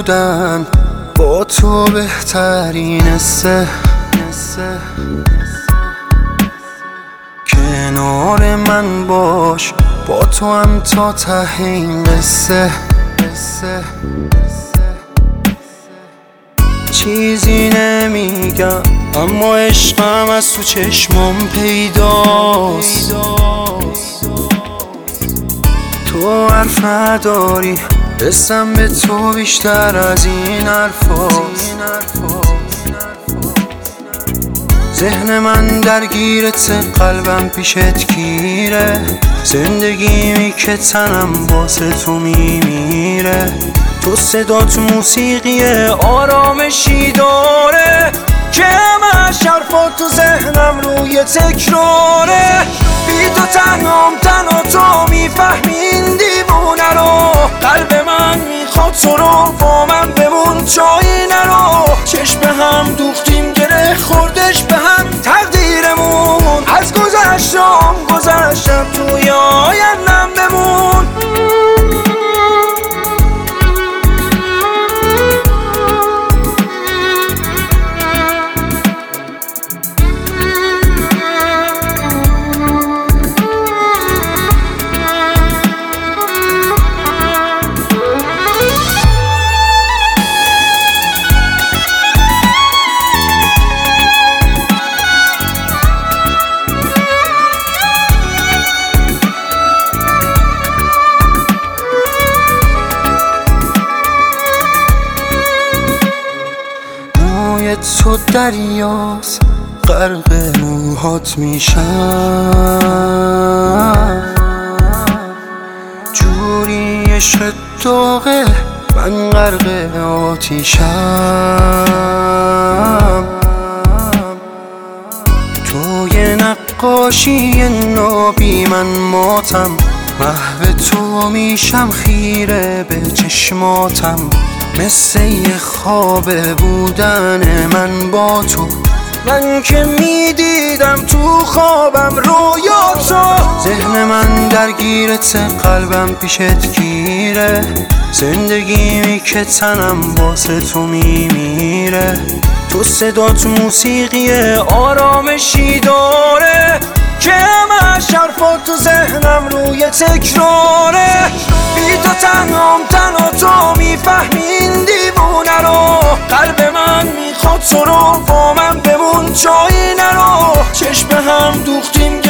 بودن با تو بهترین کنار من باش، با تو هم تا ته این قصه. چیزی نمیگم اما عشقم از تو چشمام پیداست. تو حرف نداری، حسم به تو بیشتر از این حرفاست. ذهن من درگیرت، قلبم پیشت گیره، زندگیمی که تنم واسه تو میمیره. تو صدات موسیقی آرامشی داره که همش حرفات تو ذهنم روی تکراره. بی تو تنها تو میفهمی این دیوونه رو، قلب من میخواد تو رو، با من بمون جایی نرو. چشم هم دوختیم گره خوردش به هم تقدیرمون، از گذشتم توی آیندم بمون. تو دریاست، غرق موهات میشم، جوری عشق داغه من غرق آتیشم. توی نقاشی نابی من ماتم، محو تو میشم خیره به چشماتم. مثل یه خواب بودن من با تو، من که میدیدم تو خوابم رویاتو. ذهن من درگیرت، قلبم پیشت گیره، زندگیمی که تنم واسه تو میمیره. تو صدات موسیقی آرامشی داره که همش حرفات تو ذهنم روی تکراره. بی تو تنها تو میفهمی این دیوونه رو، قلب من میخواد تو رو، با من بمون جایی نرو. چشم هم دوختیم